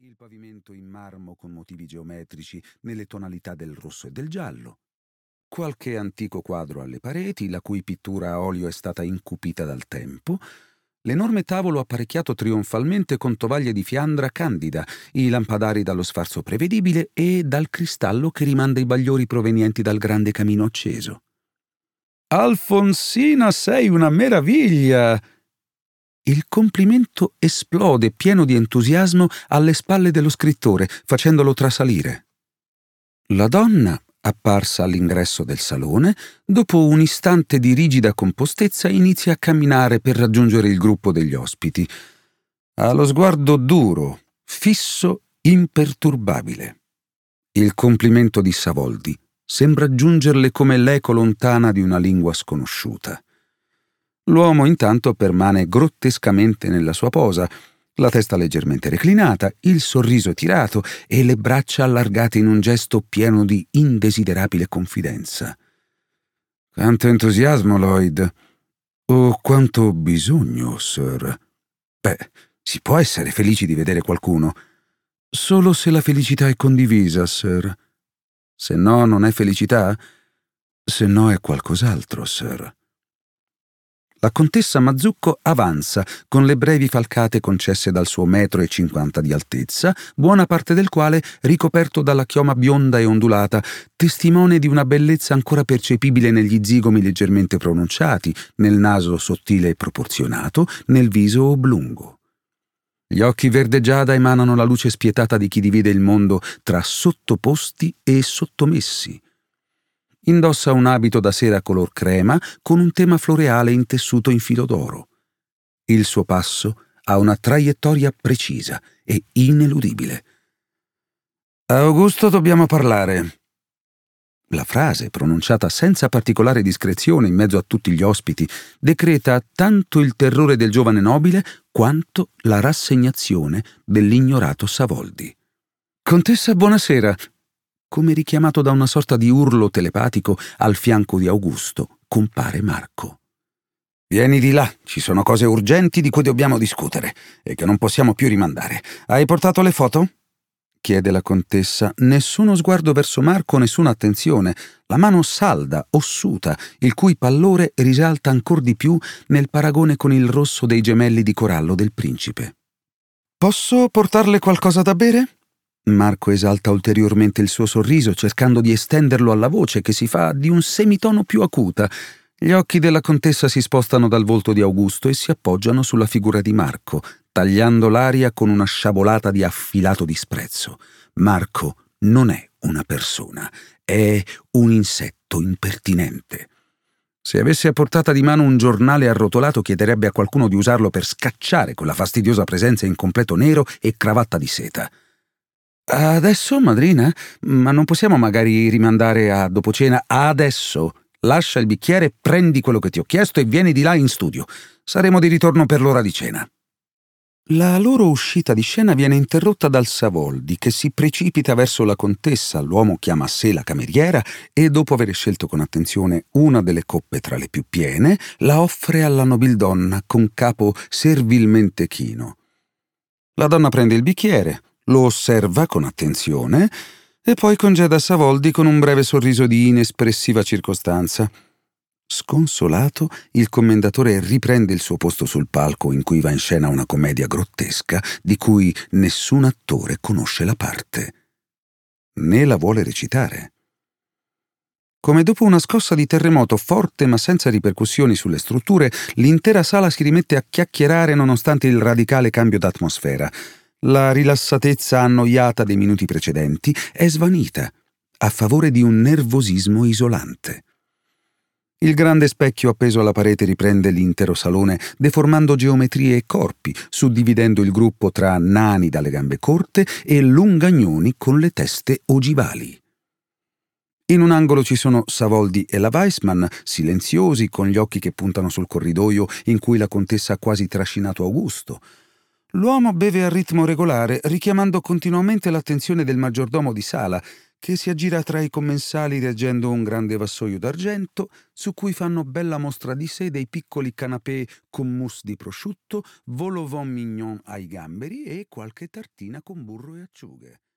Il pavimento in marmo con motivi geometrici nelle tonalità del rosso e del giallo. Qualche antico quadro alle pareti, la cui pittura a olio è stata incupita dal tempo. L'enorme tavolo apparecchiato trionfalmente con tovaglie di fiandra candida, i lampadari dallo sfarzo prevedibile e dal cristallo che rimanda i bagliori provenienti dal grande camino acceso. «Alfonsina, sei una meraviglia!» Il complimento esplode pieno di entusiasmo alle spalle dello scrittore, facendolo trasalire. La donna, apparsa all'ingresso del salone, dopo un istante di rigida compostezza inizia a camminare per raggiungere il gruppo degli ospiti. Ha lo sguardo duro, fisso, imperturbabile. Il complimento di Savoldi sembra giungerle come l'eco lontana di una lingua sconosciuta. L'uomo intanto permane grottescamente nella sua posa, la testa leggermente reclinata, il sorriso tirato e le braccia allargate in un gesto pieno di indesiderabile confidenza. «Quanto entusiasmo, Lloyd! Oh, quanto ho bisogno, sir! Beh, si può essere felici di vedere qualcuno, solo se la felicità è condivisa, sir. Se no, non è felicità? Se no, è qualcos'altro, sir». La contessa Mazzucco avanza, con le brevi falcate concesse dal suo 1,50 m di altezza, buona parte del quale ricoperto dalla chioma bionda e ondulata, testimone di una bellezza ancora percepibile negli zigomi leggermente pronunciati, nel naso sottile e proporzionato, nel viso oblungo. Gli occhi verde giada emanano la luce spietata di chi divide il mondo tra sottoposti e sottomessi. Indossa un abito da sera color crema con un tema floreale intessuto in filo d'oro. Il suo passo ha una traiettoria precisa e ineludibile. «A Augusto dobbiamo parlare». La frase, pronunciata senza particolare discrezione in mezzo a tutti gli ospiti, decreta tanto il terrore del giovane nobile quanto la rassegnazione dell'ignorato Savoldi. «Contessa, buonasera», come richiamato da una sorta di urlo telepatico al fianco di Augusto, compare Marco. «Vieni di là, ci sono cose urgenti di cui dobbiamo discutere e che non possiamo più rimandare. Hai portato le foto?» chiede la contessa. Nessuno sguardo verso Marco, nessuna attenzione, la mano salda, ossuta, il cui pallore risalta ancor di più nel paragone con il rosso dei gemelli di corallo del principe. «Posso portarle qualcosa da bere?» Marco esalta ulteriormente il suo sorriso, cercando di estenderlo alla voce che si fa di un semitono più acuta. Gli occhi della contessa si spostano dal volto di Augusto e si appoggiano sulla figura di Marco, tagliando l'aria con una sciabolata di affilato disprezzo. Marco non è una persona, è un insetto impertinente. Se avesse a portata di mano un giornale arrotolato, chiederebbe a qualcuno di usarlo per scacciare quella fastidiosa presenza in completo nero e cravatta di seta. «Adesso, madrina? Ma non possiamo magari rimandare a dopo cena?» «Adesso! Lascia il bicchiere, prendi quello che ti ho chiesto e vieni di là in studio. Saremo di ritorno per l'ora di cena». La loro uscita di scena viene interrotta dal Savoldi, che si precipita verso la contessa, l'uomo chiama a sé la cameriera e, dopo aver scelto con attenzione una delle coppe tra le più piene, la offre alla nobildonna con capo servilmente chino. La donna prende il bicchiere, lo osserva con attenzione e poi congeda Savoldi con un breve sorriso di inespressiva circostanza. Sconsolato, il commendatore riprende il suo posto sul palco in cui va in scena una commedia grottesca di cui nessun attore conosce la parte, né la vuole recitare. Come dopo una scossa di terremoto forte ma senza ripercussioni sulle strutture, l'intera sala si rimette a chiacchierare nonostante il radicale cambio d'atmosfera. La rilassatezza annoiata dei minuti precedenti è svanita a favore di un nervosismo isolante. Il grande specchio appeso alla parete riprende l'intero salone, deformando geometrie e corpi, suddividendo il gruppo tra nani dalle gambe corte e lungagnoni con le teste ogivali. In un angolo ci sono Savoldi e la Weissmann, silenziosi, con gli occhi che puntano sul corridoio in cui la contessa ha quasi trascinato Augusto. L'uomo beve a ritmo regolare, richiamando continuamente l'attenzione del maggiordomo di sala, che si aggira tra i commensali reggendo un grande vassoio d'argento su cui fanno bella mostra di sé dei piccoli canapè con mousse di prosciutto, vol au vent mignon ai gamberi e qualche tartina con burro e acciughe.